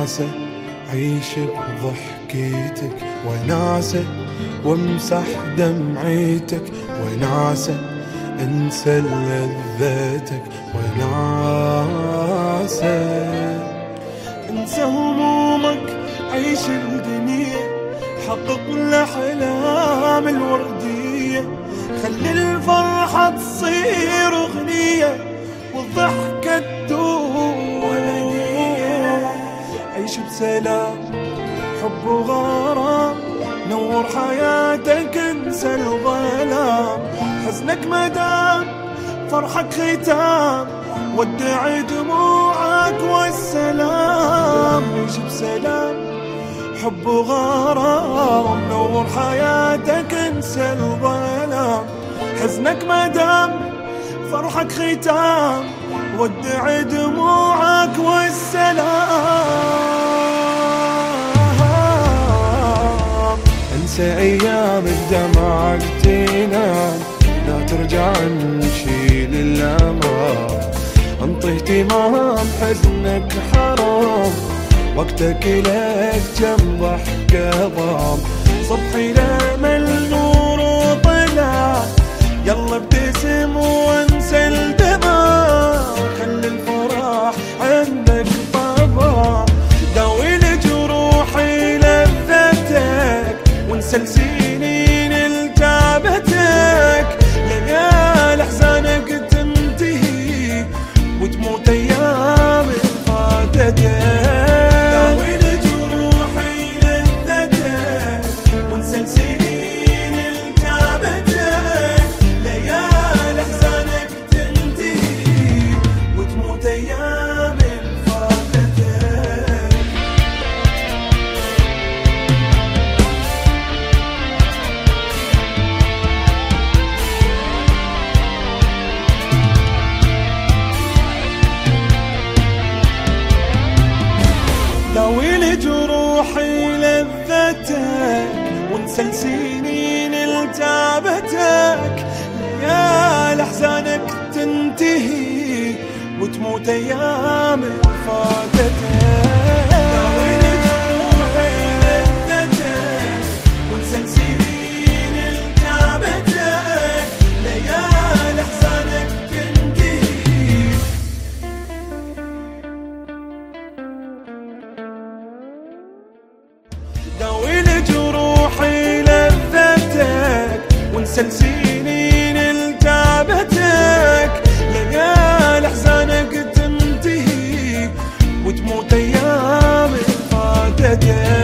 وناسة عيش بضحكيتك، وناسة وامسح دمعيتك، وناسة انسى لذتك، وناسة انسى همومك عيش الدنيا، حقق الأحلام الوردية، خلي الفرحة تصير أغنية والضحكة تدوم هدية. عيش بسلام حب وغرام، نور حياتك انسى الظلام، حزنك مدام فرحك ختام، ودع دموعك والسلام. عيش بسلام حب وغرام، نور حياتك انسى الظلام، حزنك مدام فرحك ختام، ودع دموعك والسلام. انسى ايام الدمع تنام، لا ترجع نشيل الامان، انطي اهتمام حزنك حرام، وقتك لك كم ضحكة ضام، صبحي لامل نور وطلع، يلا ابتسم وانسى الدمع، خلي الفرح عندك طبع، داوي لجروحي لذتك، وانسى السنين التعبتك، ليالي احزانك تنتهي وتموت ايام فاتتك. داوي لجروحي لذتك، وانسى سنين التعبتك، ليالي احزانك تنتهي وتموت ايام فاتتك. داوي لجروحي لذتك، وانسى سنين التعبتك، ليالي احزانك تنتهي. داوي لجروحي لذتك، وانسى سنين التعبتك، ليالي احزانك تنتهي وتموت ايام فاتتك.